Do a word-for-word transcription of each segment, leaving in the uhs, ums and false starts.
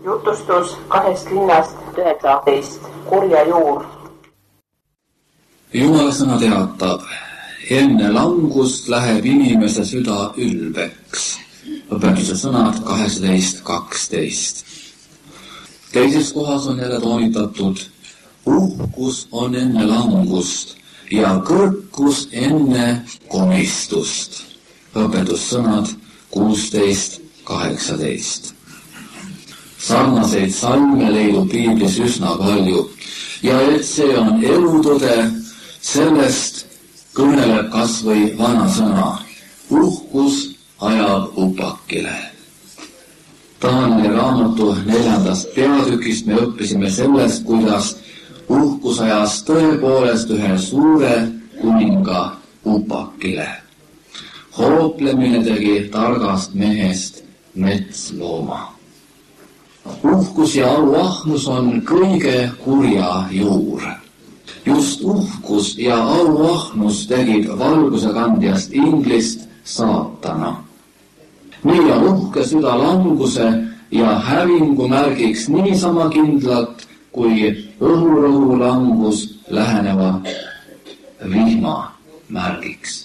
Jutustus kahest linnast üheksateist. Kurja juur. Jumala sõna teatab, enne langust läheb inimese süda ülbeks. Õpetuse sõnad kaheksateist kaksteist. Teises kohas on jälle toonitatud, uhkus on enne langust ja kõrkus enne komistust. Õpetussõnad kuusteist kaheksateist. Sarnaseid salme leidub Piiblis üsna palju ja et see on elutõde, sellest kõneleb kas või vana sõna. Uhkus ajab upakile. Taaneli raamatu neljandast peatükist me õppisime sellest, kuidas uhkus ajas tõepoolest ühe suure kuninga upakile. Hooplemine tegi targast mehest metslooma. Uhkus ja auahnus on kõige kurja juur. Just uhkus ja auahnus tegid valguse kandjast inglist saatana. Nii on uhke süda languse ja hävingu märgiks niisama kindlalt, kui õhurõhu langus läheneva vihma märgiks.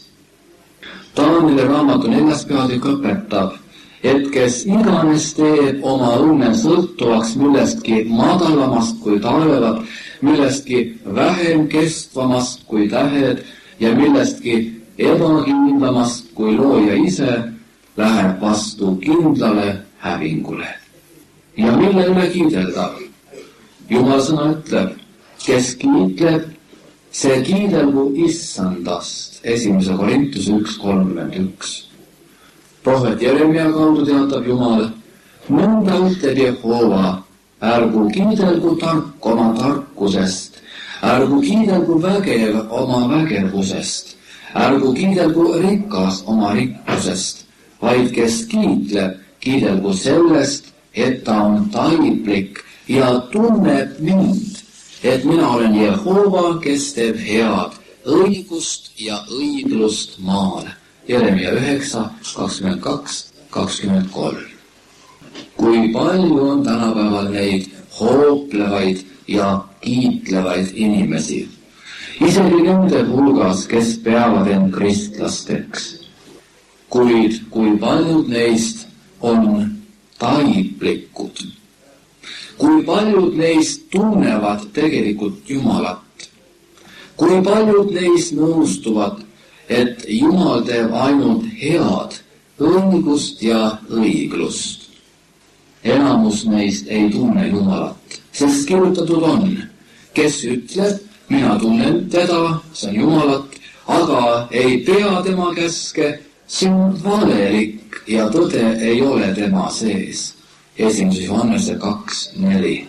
Taaneli raamatu neljas peatükk õpetab, et kes iganes teeb oma õnne sõltuvaks millestki madalamast kui taevad, millestki vähem kestvamast kui tähed ja millestki ebakindlamast kui looja ise, läheb vastu kindlale hävingule. Ja mille üle kiidelda? Jumal sõna ütleb, kes kiitleb, see kiidelgu issandast. Esimese Korintuse üks kolmkümmend üks. Prohvet Jeremia kaudu teatab Jumal, nõnda ütleb Jehova, ärgu kiidelgu tark oma tarkusest, ärgu kiidelgu vägev oma vägevusest, ärgu kiidelgu rikas oma rikkusest, vaid kes kiitleb, kiidelgu sellest, et ta on taiblik ja tunneb mind, et mina olen Jehova, kes teeb head, õigust ja õiglust maal. Jeremia üheksa, kakskümmend kaks, kakskümmend kolm. Kui palju on tänapäeval neid hooplevaid ja kiitlevaid inimesi, isegi nende hulgas, kes peavad end kristlasteks. Kuid kui paljud neist on taiplikud, kui paljud neist tunnevad tegelikult Jumalat, kui paljud neist nõustuvad, et Jumal teeb ainult head, õigust ja õiglust. Enamus neist ei tunne Jumalat, sest kirjutatud on, kes ütleb, mina tunnen teda, see on Jumalat, aga ei pea tema käske, see on valelik ja tõde ei ole tema sees. Esimese Johannese kaks neli.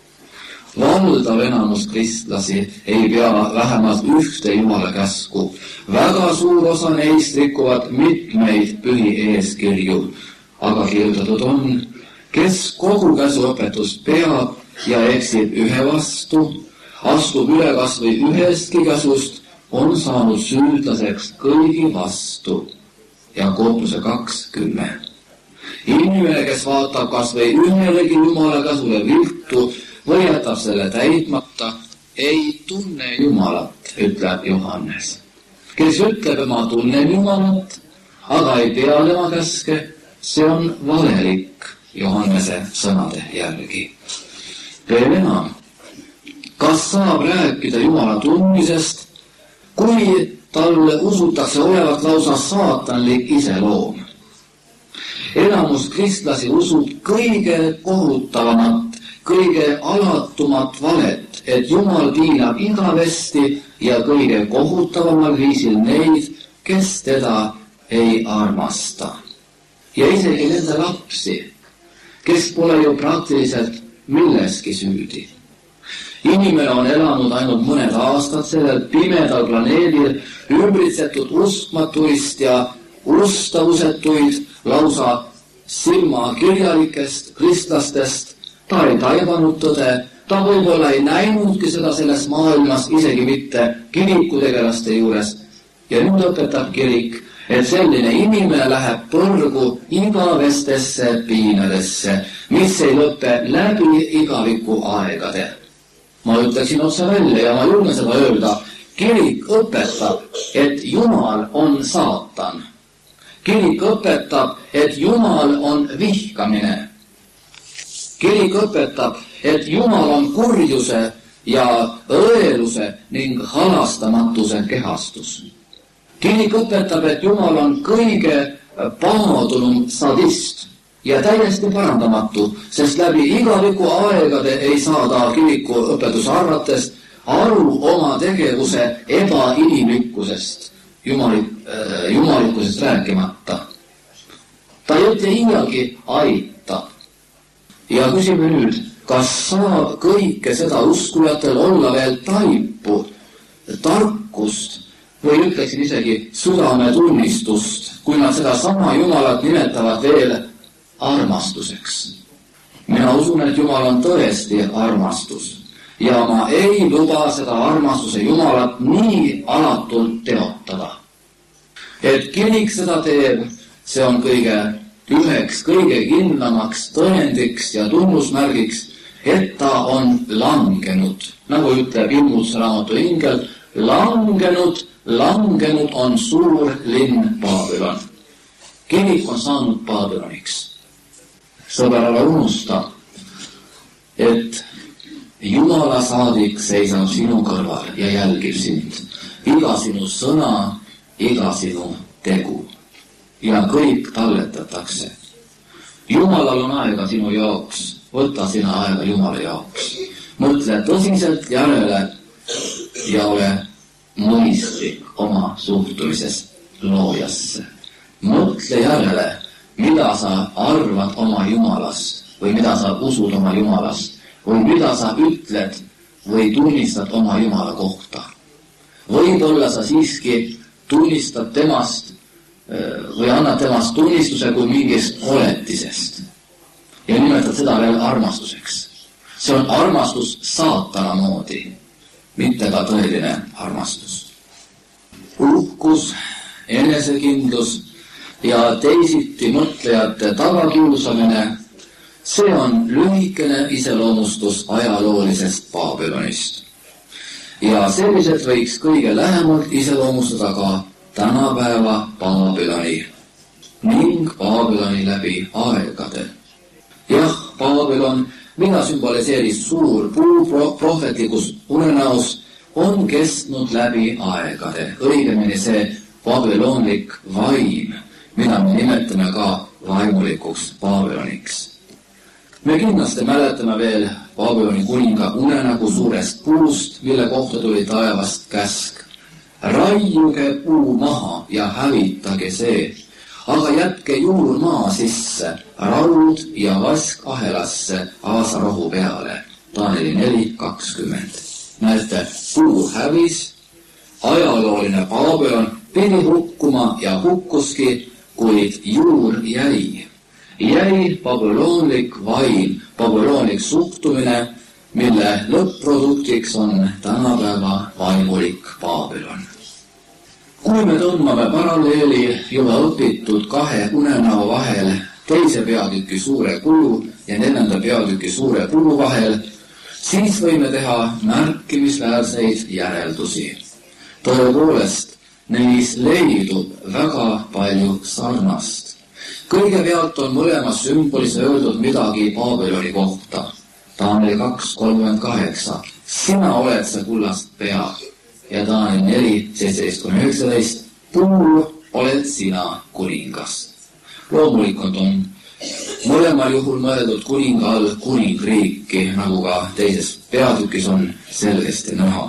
Valdav enamus kristlasi ei pea vähemalt ühte Jumala käsku. Väga suur osa neist rikuvad mitmeid pühi eeskirju, aga kirjutatud on, kes kogu käsuõpetust peab ja eksib ühe vastu, astub üle kas või ühestki käsust, on saanud süüdlaseks kõigi vastu. Jakobuse kaks kümme. Inimene, kes vaatab kas või ühelegi Jumala käsule viltu või jätab selle täitmata, ei tunne Jumalat, ütleb Johannes. Kes ütleb, ma tunnen Jumalat, aga ei pea tema käske, see on valelik Johannese sõnade järgi. Veel enam, kas saab rääkida Jumala tundmisest, kui talle usutakse olevat lausa saatanlik iseloom? Enamus kristlasi usub kõige kohutavamat, kõige alatumat valet, et Jumal piinab igavesti ja kõige kohutavamal viisil neid, kes teda ei armasta. Ja isegi nende lapsi, kes pole ju praktiliselt milleski süüdi. Inimene on elanud ainult mõned aastad sellel pimedal planeedil, ümbritsetud uskmatuist ja ustavusetuid, lausa silmakirjalikest kristlastest. Ta ei taibanud tõde, ta võib-olla ei näinudki seda selles maailmas, isegi mitte kirikutegelaste juures. Ja nüüd õpetab kirik, et selline inimene läheb põrgu igavestesse piinadesse, mis ei lõpe läbi igaviku aegade. Ma ütleksin otse välja ja ma julgen seda öelda, kirik õpetab, et Jumal on saatan. Kirik õpetab, et Jumal on vihkamine. Kirik õpetab, et Jumal on kurjuse ja õeluse ning halastamatuse kehastus. Kirik õpetab, et Jumal on kõige pahadunum sadist ja täiesti parandamatu, sest läbi igaviku aegade ei saa ta kiriku õpetuse arvates aru oma tegevuse ebainimlikkusest, jumalik, äh, jumalikkusest rääkimata. Ta ei ütle iialgi aita. Ja küsime nüüd, kas saab kõike seda uskujatel olla veel taipu, tarkust või ütleksin isegi südametunnistust, kui nad seda sama Jumalat nimetavad veel armastuseks. Mina usun, et Jumal on tõesti armastus ja ma ei luba seda armastuse Jumalat nii alatult teotada. Et kirik seda teeb, see on kõige üheks kõige kindlamaks tõendiks ja tunnusmärgiks, et ta on langenud, nagu ütleb ilmutusraamatu ingel, langenud, langenud on suur linn Babylon. Kirik on saanud Babyloniks. Sõber, ära unusta, et Jumala saadik seisab sinu kõrval ja jälgib sind. Iga sinu sõna, iga sinu tegu. Ja kõik talletatakse. Jumalal on aega sinu jaoks. Võta sina aega Jumala jaoks. Mõtle tõsiselt järele ja ole mõistlik oma suhtumises loojasse. Mõtle järele, mida sa arvad oma Jumalast või mida sa usud oma Jumalast või mida sa ütled või tunnistad oma Jumala kohta. Võib-olla sa siiski tunnistad temast või annad temast tunnistuse kui mingist oletisest ja nimetad seda veel armastuseks. See on armastus saatana moodi, mitte ka tõeline armastus. Uhkus, enesekindlus ja teisiti mõtlejate tagakiusamine, see on lühikene iseloomustus ajaloolisest Babylonist. Ja selliselt võiks kõige lähemalt iseloomustada ka tänapäeva Babyloni ning Babyloni läbi aegade. Jah, Babylon, mida sümboliseeris suur puu prohvetlikus unenäos, on kestnud läbi aegade. Õigemini see babylonlik vaim, mida me nimetame ka vaimulikuks Babyloniks. Me kindlasti mäletame veel Babyloni kuninga unenägu suurest puust, mille kohta tuli taevast käsk. Raiuge puu maha ja hävitage see, aga jätke juur maa sisse, raud ja vask ahelasse aasarohu peale. Taaneli neli kakskümmend. Näete, puu hävis, ajalooline Babylon pidi hukkuma ja hukkuski, kuid juur jäi. Jäi babylonlik vaim, babylonlik suhtumine, mille lõpp-produktiks on tänapäeva vaimulik Babylon. Kui me tõmbame paralleeli juba õpitud kahe unenäo vahel, teise peatüki suure puu ja neljanda peatüki suure puu vahel, siis võime teha märkimisväärseid järeldusi. Tõepoolest, neis leidub väga palju sarnast. Kõigepealt on mõlemas sümbolis öeldud midagi Babyloni kohta. Taaneli kaks kolmkümmend kaheksa. Sina oled see kullast pea. Ja Taaneli neli seitseteist kuni üheksateist. Puu oled sina kuningas. Loomulikult on mõlemal juhul mõeldud kuninga all kuningriiki, nagu ka teises peatükis on selgesti näha.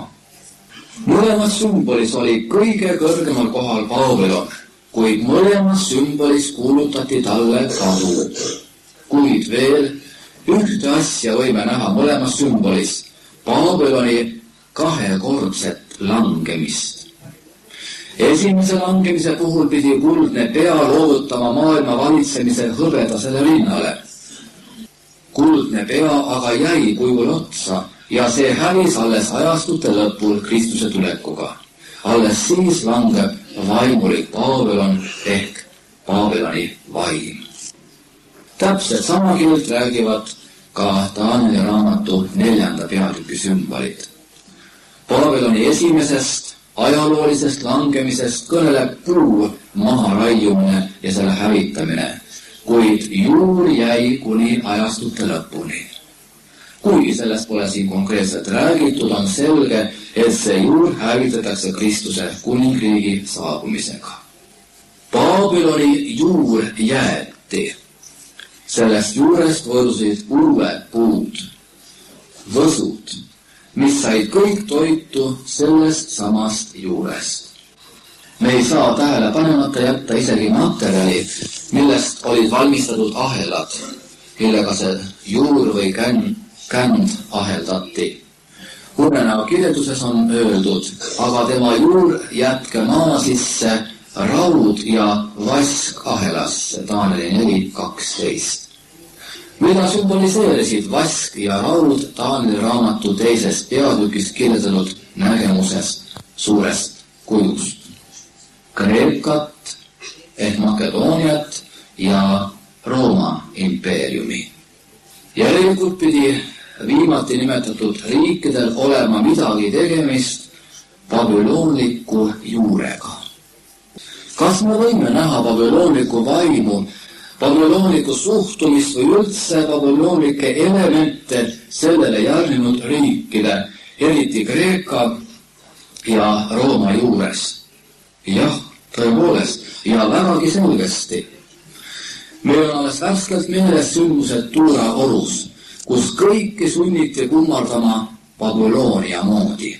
Mõlemas sümbolis oli kõige kõrgemal kohal Babylon, kuid mõlemas sümbolis kuulutati talle kadu. Kuid veel ühte asja võime näha mõlemas sümbolis, Babyloni kahekordset langemist. Esimese langemise puhul pidi kuldne pea loovutama maailma valitsemise hõbedasele linnale. Kuldne pea aga jäi kuivul otsa ja see hävis alles ajastute lõpul Kristuse tulekuga. Alles siis langeb vaimulik Paabilon ehk Paabiloni vaim. Täpselt sama keelt räägivad ka Danieli raamatu neljanda peatüki sümbolid. Paabiloni esimesest ajaloolisest langemisest kõneleb puu maha raiumine ja selle hävitamine, kuid juur jäi kuni ajastute lõpuni. Kuigi sellest pole siin konkreetselt räägitud, on selge, et see juur hävitatakse Kristuse kuningriigi saabumisega. Paabiloni juur jäeti. Sellest juurest võõrusid uued puud, võsud, mis said kõik toitu sellest samast juurest. Me ei saa tähele panemata jätta isegi materjali, millest olid valmistatud ahelad, millega see juur või känd, känd aheldati. Urnenäo kirjelduses on öeldud, aga tema juur jätke maa sisse raud ja vask ahelasse, Danieli neli kaksteist. Mida sümboliseerisid vask ja raud Danieli raamatu teisest peatükist kirjeldatud nägemusest suurest kujust? Kreekat ehk Makedooniat ja Rooma impeeriumi. Järelikult pidi viimati nimetatud riikidel olema midagi tegemist babüloonliku juurega. Kas me võime näha babüloonliku vaimu, babüloonliku suhtumist või üldse babüloonlikke elemente sellele järgnenud riikide, eriti Kreeka ja Rooma juures? Jah, tõepoolest, ja vägagi selgesti. Meil on alles värskelt meeles sündmused Tuura orus, kus kõiki sunniti kummardama Babyloonia moodi.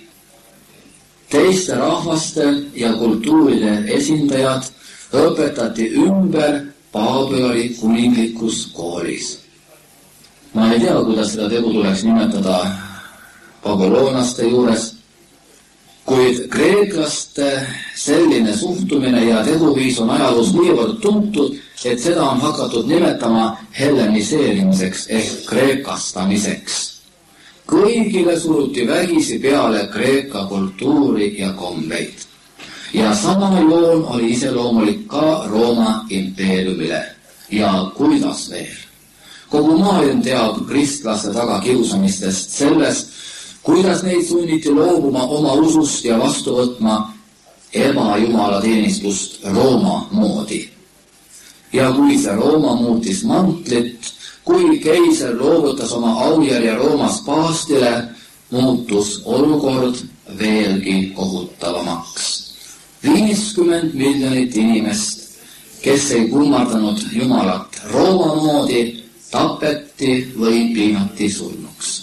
Teiste rahvaste ja kultuuride esindajad õpetati ümber Babyloni kuninglikus koolis. Ma ei tea, kuidas seda tegu tuleks nimetada babyloonaste juures, kuid kreeklaste selline suhtumine ja teguviis on ajaloos niivõrd tuntud, et seda on hakatud nimetama helleniseerimiseks ehk kreekastamiseks. Kõigile suruti vägisi peale Kreeka kultuuri ja kombeid. Ja sama joon oli iseloomulik ka Rooma impeeriumile. Ja kuidas veel? Kogu maailm teab kristlaste taga kiusamistest sellest, kuidas neid sunniti loobuma oma usust ja vastu võtma ebajumalateenistust Rooma moodi. Ja kui see Rooma muutis mantlit, kui keiser loovutas oma aujärje Roomas paastile, muutus olukord veelgi kohutavamaks. viiskümmend miljonit inimest, kes ei kummardanud Jumalat Rooma moodi, tapeti või piinati surnuks.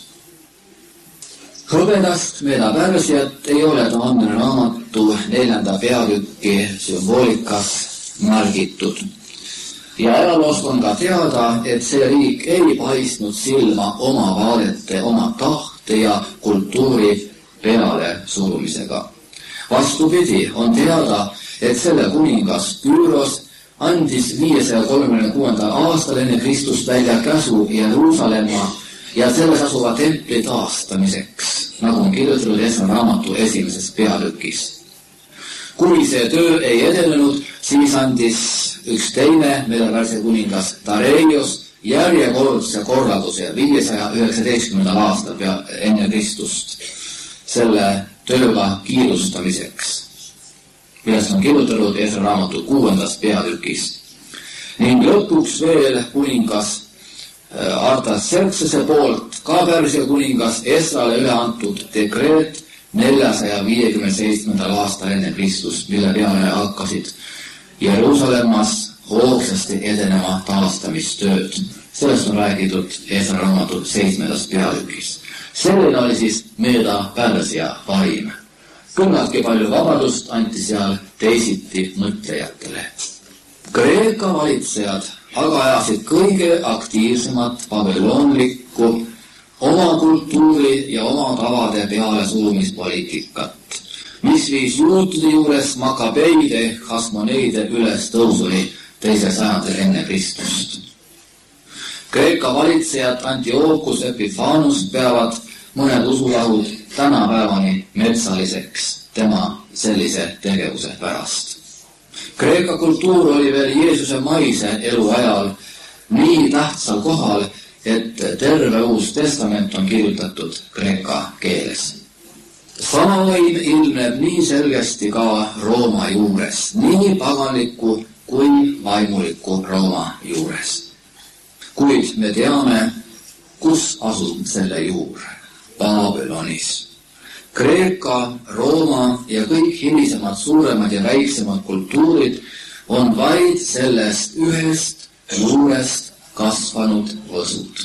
Hõbedast Meeda Pärsiat ei ole Danieli raamatu neljanda peatüki sümboolikas märgitud. Ja ajaloost on ka teada, et see riik ei paistnud silma oma vaadete, oma tahte ja kultuuri peale surumisega. Vastupidi, on teada, et selle kuningas Küros andis viiesaja kolmekümne kuuendal aastal enne Kristust välja käsu Jeruusalemma ja selles asuva templi taastamiseks, nagu on kirjutatud Esra raamatu esimeses peatükis. Kui see töö ei edenenud, siis andis üks teine Medo-Pärsia kuningas Dareios järjekordse korralduse viiesaja üheksateistkümnendal aastal pea enne Kristust selle tööga kiirustamiseks, millest on kirjutatud Esra raamatu kuuendas peatükis. Ning lõpuks veel kuningas Artaxerxese poolt ka Pärsia kuningas Esrale üle antud dekreet neljasaja viiekümne seitsmendal aastal enne Kristust, mille peale hakkasid Jeruusalemmas hoogsasti edenema taastamistööd. Sellest on räägitud Esra raamatu seitsmendas peatükis. Selline oli siis Meeda Pärsia vaim. Küllaltki palju vabadust anti seal teisiti mõtlejatele. Kreeka valitsejad aga ajasid kõige aktiivsemat babüloonlikku oma kultuuri ja oma tavade peale surumispoliitikat, mis viis juutide juures makabeide ehk hasmoneide üles tõusuni teisel sajandil enne Kristust. Kreeka valitsejad Antiochus Epiphanes peavad mõned usulahud tänapäevani metsaliseks tema sellise tegevuse pärast. Kreeka kultuur oli veel Jeesuse maise elu ajal nii tähtsal kohal, et terve Uus Testament on kirjutatud kreeka keeles. Sama vaim ilmneb nii selgesti ka Rooma juures, nii paganliku kui vaimuliku Rooma juures. Kuid me teame, kus asub selle juur. Baabelonis. Kreeka, Rooma ja kõik hilisemad suuremad ja väiksemad kultuurid on vaid sellest ühest juurest kasvanud võsud.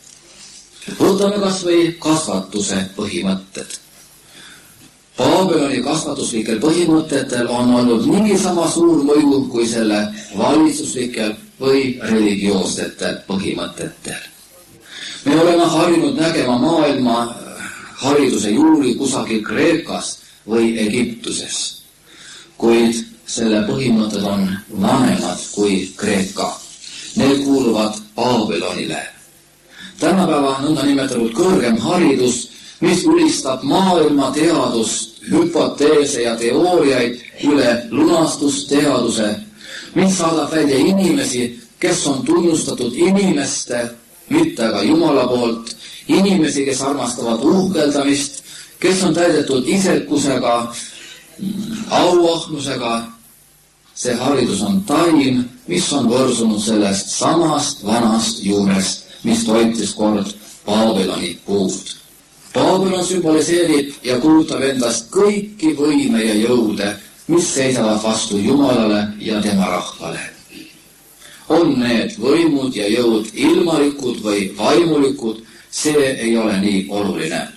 Võtame kas või kasvatuse põhimõtted. Baabeloni kasvatuslikel põhimõtetel on olnud nii sama suur mõju kui selle valitsuslikel või religioossetel põhimõtetel. Me oleme harjunud nägema maailma hariduse juuri kusagil Kreekas või Egiptuses, kuid selle põhimõtted on vanemad kui Kreeka. Need kuuluvad Baabelonile. Tänapäeva nõndanimetatud kõrgem haridus, mis ülistab maailma teadust, hüpoteese ja teooriaid üle lunastusteaduse, mis saadab välja inimesi, kes on tunnustatud inimeste, mitte aga Jumala poolt, inimesi, kes armastavad uhkeldamist, kes on täidetud isekusega, auahnusega. See haridus on taim, mis on võrsunud sellest samast vanast juurest, mis toitis kord Baabeloni puud. Baabelon sümboliseerib ja kujutab endast kõiki võime ja jõude, mis seisavad vastu Jumalale ja tema rahvale. On need võimud ja jõud ilmalikud või vaimulikud, see ei ole nii oluline.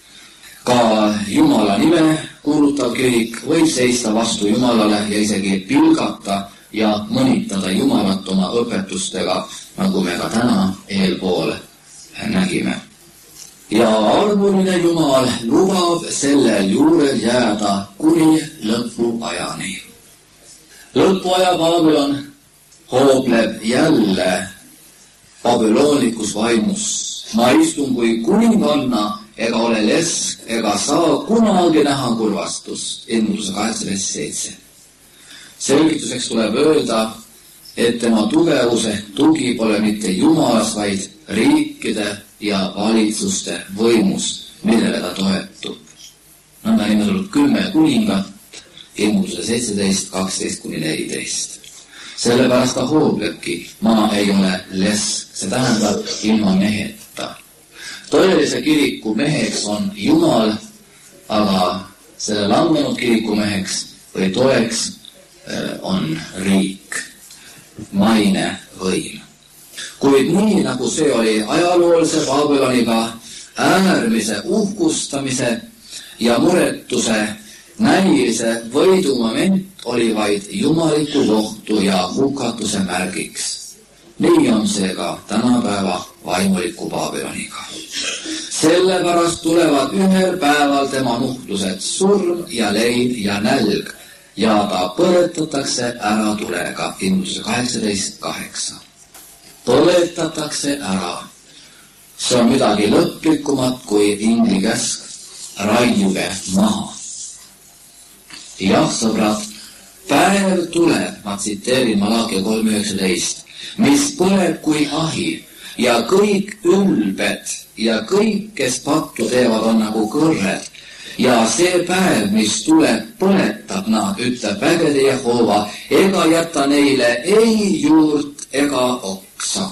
Ka Jumala nime kuulutav kirik võib seista vastu Jumalale ja isegi pilgata ja mõnitada Jumalat oma õpetustega, nagu me ka täna eelpool nägime. Ja armuline Jumal lubab sellel juurel jääda kuni lõpuajani. Lõpuaja Baabelon hoobleb jälle babylonikus vaimus. Ma istun kui kuninganna ega ole lesk ega saa kunagi näha kurvastust. Ilmutuse kaheksateist seitse. Selgituseks tuleb öelda, et tema tugevuse tugi pole mitte Jumalas, vaid riikide ja valitsuste võimust, millele ta toetub. Nõnda nimetatud kümme kuningat, ilmutuse seitseteist, kaksteist kuni neliteist. Sellepärast ta hooblebki, ma ei ole lesk, see tähendab ilma meheta. Tõelise kiriku meheks on Jumal, aga selle langenud kiriku meheks või toeks on riik, maine võim. Kuid nii nagu see oli ajaloolise Baabeloniga, äärmise uhkustamise ja muretuse näilise võidumoment oli vaid jumaliku kohtu ja hukatuse märgiks. Nii on see ka tänapäeva vaimuliku Baabeloniga. Sellepärast tulevad ühel päeval tema nuhtlused, surm ja leid ja nälg ja ta põletatakse ära tulega. Ilmutuse kaheksateist kaheksa. Põletatakse ära. See on midagi lõplikumat kui ingli käsk, raiuge maha. Jah, sõbrad, päev tuleb, ma tsiteerin Malakia kolm üheksateist, mis põleb kui ahi ja kõik ülbed ja kõik, kes pattu teevad, on nagu kõrred. Ja see päev, mis tuleb, põletab nad, ütleb vägede Jehova, ega jäta neile ei juurt ega oksa.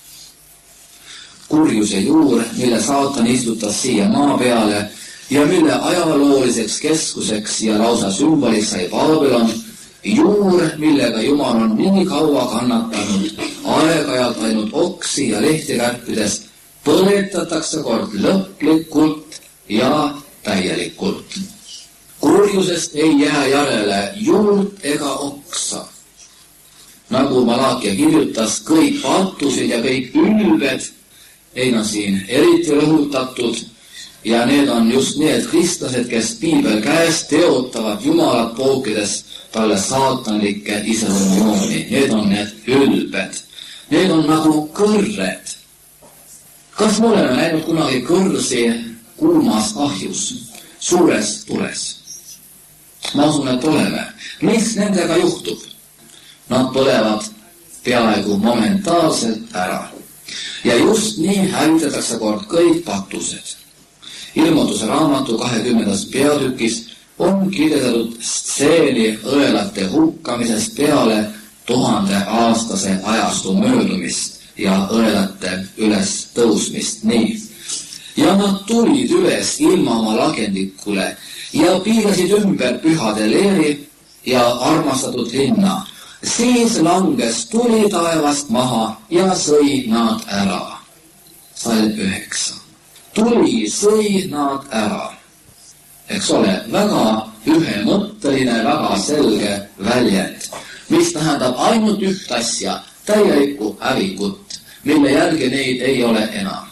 Kurjuse juur, mille saatan istutas siia maa peale ja mille ajalooliseks keskuseks ja lausa sümboliks sai Baabelon, juur, millega Jumal on nii kaua kannatanud, aeg-ajalt ainult oksi ja lehti kärpides, põletatakse kord lõplikult ja täielikult. Kurjusest ei jää järele juurt ega oksa. Nagu Malakia kirjutas, kõik pattusid ja kõik ülbed, ei on siin eriti rõhutatud, ja need on just need kristlased, kes piibel käes teotavad Jumalat pookides talle saatanlikke iseloomujooni. Need on need ülbed. Need on nagu kõrred. Kas me oleme näinud kunagi kõrsi kuumas ahjus, suures tules? ma usun, et oleme. Mis nendega juhtub? Nad põlevad peaaegu momentaalselt ära. Ja just nii hävitatakse kord kõik patused. Ilmutuse raamatu kahekümnendas peatükis on kirjeldatud stseeni õelate hukkamisest peale tuhande aastase ajastu möödumist ja õelate üles tõusmist nii. Ja nad tulid üles ilma oma lagendikule ja piirasid ümber pühade leeri ja armastatud linna. Siis langes tuli taevast maha ja sõi nad ära. Salm üheksa. Tuli sõi nad ära. Eks ole, väga ühemõtteline, väga selge väljend, mis tähendab ainult üht asja, täielikku hävikut, mille järgi neid ei ole enam.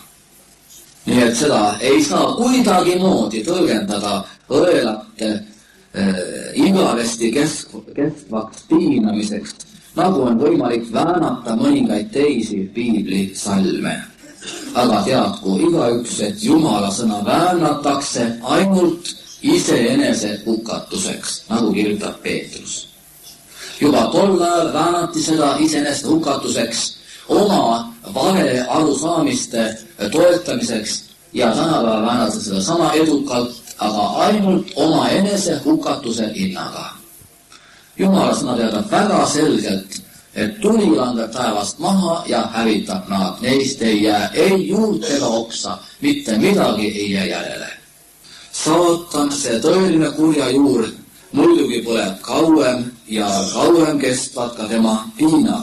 Nii et seda ei saa kuidagi moodi tõlgendada õelate äh, igavesti kesk, kestvaks piinamiseks, nagu on võimalik väänata mõningaid teisi piibli salme. Aga teadku igaüks, et Jumala sõna väänatakse ainult iseenese hukatuseks, nagu kirjutab Peetrus. Juba tol ajal väänati seda iseenese hukatuseks oma vale arusaamiste toetamiseks ja tänapäeval väänati seda sama edukalt, aga ainult oma enese hukatuse hinnaga. Jumala sõna teadab väga selgelt, et tuli langeb taevast maha ja hävitab nad. Neist ei jää ei juurt ega oksa, mitte midagi ei jää järele. Saatan, see tõeline kurja juur, muidugi põleb kauem ja kauem kestvad ka tema piinad.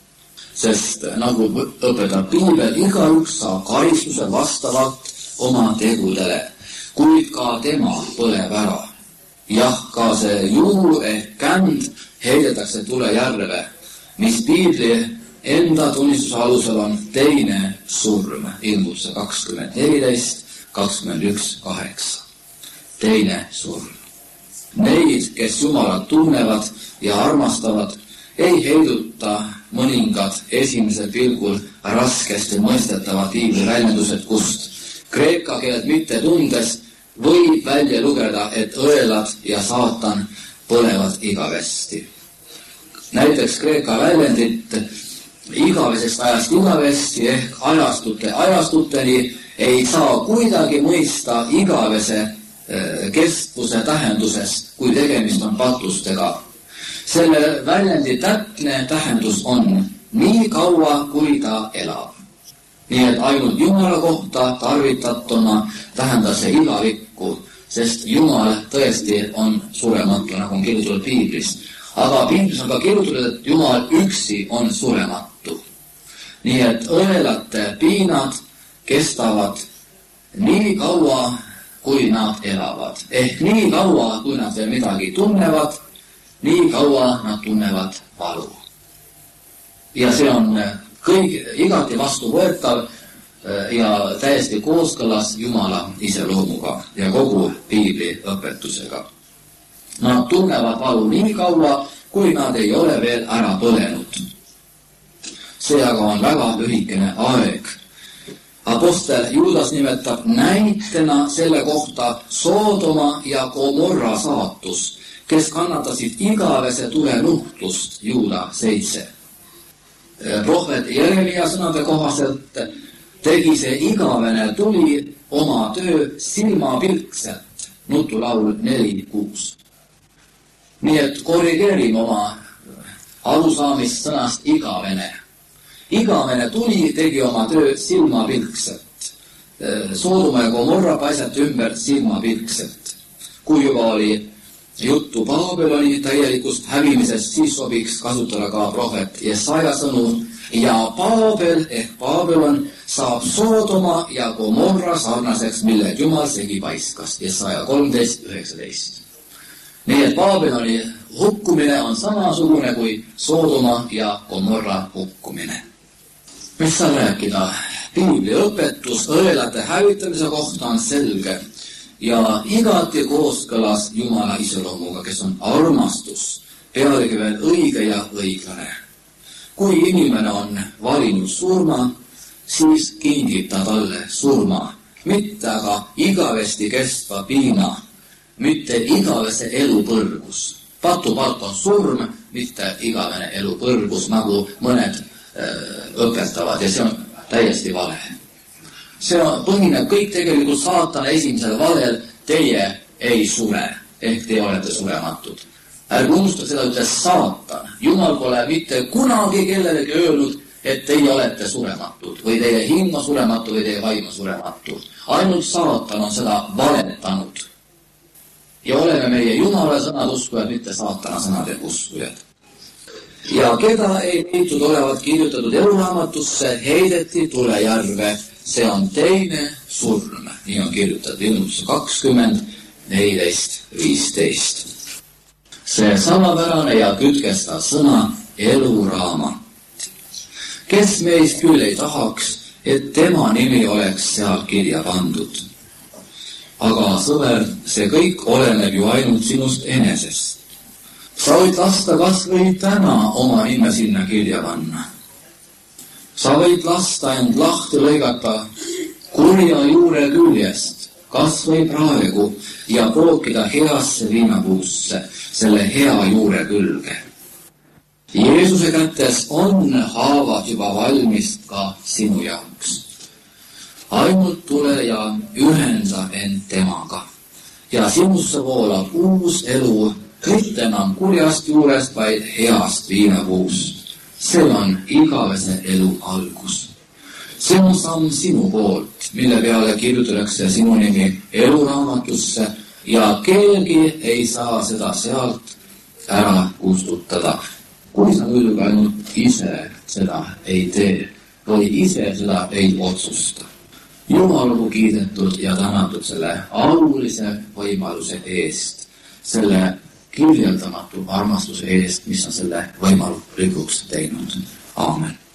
Sest nagu õpetab piibel, igaüks saab karistuse vastavalt oma tegudele, kuid ka tema põleb ära. Jah, ka see juur ehk känd heidetakse tulejärve, mis piibli enda tunnistuse alusel on teine surm, ilmutuse kakskümmend neliteist, kakskümmend üks, kaheksa. Teine surm. Neid, kes Jumalat tunnevad ja armastavad, ei heiduta mõningad esimesel pilgul raskesti mõistetavad piibli väljendused, kust kreeka keelt mitte tundes võib välja lugeda, et õelad ja saatan põlevad igavesti. Näiteks kreeka väljendit igavesest ajast igavesti ehk ajastute ajastuteni ei saa kuidagi mõista igavese kestvuse tähendusest, kui tegemist on patustega. Selle väljendi täpne tähendus on nii kaua, kui ta elab. Nii et ainult Jumala kohta tarvitatuna tähendab see igavikku, sest Jumal tõesti on surematu, nagu on kirjutatud piiblis. Aga piiblis on ka kirjutatud, et Jumal üksi on surematu. Nii et õelate piinad kestavad nii kaua, kui nad elavad. Ehk nii kaua, kui nad veel midagi tunnevad, nii kaua nad tunnevad valu. Ja see on kõik igati vastuvõetav ja täiesti kooskõlas Jumala iseloomuga ja kogu piibli õpetusega. Nad tunnevad valu nii kaua, kui nad ei ole veel ära põlenud. See aga on väga lühikene aeg. Apostel Juudas nimetab näitena selle kohta Soodoma ja Gomorra saatus, kes kannatasid igavese tule nuhtlust, Juuda seitse. Prohvet Jeremia sõnade kohaselt tegi see igavene tuli oma töö silmapilkselt, nutulaul neli kuus. Nii et korrigeerime oma arusaamist sõnast igavene. Igavene tuli tegi oma töö silmapilkselt. Soodoma ja Gomorra paisati ümber silmapilkselt. Kui juba oli juttu Babyloni täielikust hävimisest, siis sobiks kasutada ka prohvet Jesaja sõnu. Ja Babel ehk Babylon saab Soodoma ja Gomorra sarnaseks, mille Jumal segi paiskas. Jesaja kolmteist üheksateist. Nii et Babyloni hukkumine on samasugune kui Soodoma ja Gomorra hukkumine. Mis saab rääkida? Piibli õpetus õelate hävitamise kohta on selge ja igati kooskõlas Jumala iseloomuga, kes on armastus, pealegi veel õige ja õiglane. Kui inimene on valinud surma, siis kingib ta talle surma, mitte aga igavesti kestva piina, mitte igavese elu põrgus. Patupalk on surm, mitte igavene elu põrgus, nagu mõned öö, õpetavad, ja see on täiesti vale. See on, põhineb kõik tegelikult saatana esimesel valel, teie ei sure, ehk te olete surematud. Ärge unustage seda, ütles saatan. Jumal pole mitte kunagi kellelegi öelnud, et teie olete surematud või teie hing on surematu või teie vaim on surematu. Ainult saatan on seda valetanud. Ja oleme meie Jumala sõnad uskujad, mitte saatana sõnade uskujad. Ja keda ei leitud olevat kirjutatud eluraamatusse, heideti tulejärve. See on teine surm. Nii on kirjutatud Ilmutuse kakskümmend, neliteist, viisteist. See samapärane ja kütkestav sõna eluraamat. Kes meist küll ei tahaks, et tema nimi oleks seal kirja pandud. Aga sõber, see kõik oleneb ju ainult sinust enesest. Sa võid lasta kas või täna oma nime sinna kirja panna. Sa võid lasta end lahti lõigata kurja juure küljest, kas või praegu, ja prookida heasse viinapuusse selle hea juure külge. Jeesuse kätes on haavad juba valmis ka sinu jaoks. Ainult tule ja ühenda end temaga. Ja sinusse voolab uus elu, mitte enam kurjast juurest, vaid heast viinapuust. See on igavese elu algus. See on samm sinu poolt, mille peale kirjutatakse sinu nimi eluraamatusse ja keegi ei saa seda sealt ära kustutada, kui sa muidugi ainult ise seda ei tee või ise seda ei otsusta. Jumal olgu kiidetud ja tänatud selle aulise võimaluse eest, selle kirjeldamatu armastuse eest, mis on selle võimalikuks teinud. Aamen.